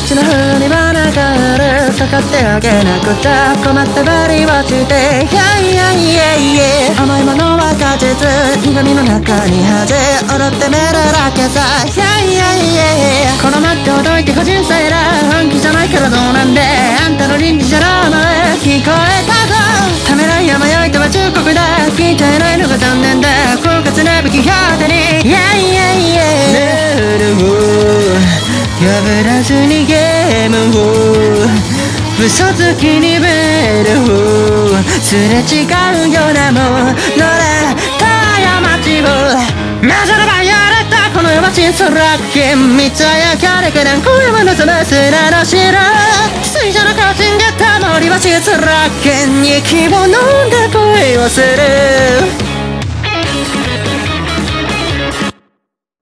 血の風には流れるかかってあげなくて困ったふりをして甘いものは果実苦味の中に恥踊ってみるだけさこの待っておどいて個人性だ本気じゃないからどうなんであんたの臨時じゃ名前聞こえたぞためらいや迷いとは忠告だ聞いていないのが残念だ狡猾な武器標的にルールを破らずにゲームを嘘つきにベルをすれ違うようなもので過ちをなぜならやれたこの世は真相ラッキー三つやかれくらん今夜も望む砂の城水上の歌人がたまりは真相ラッキーに息を飲んで恋をする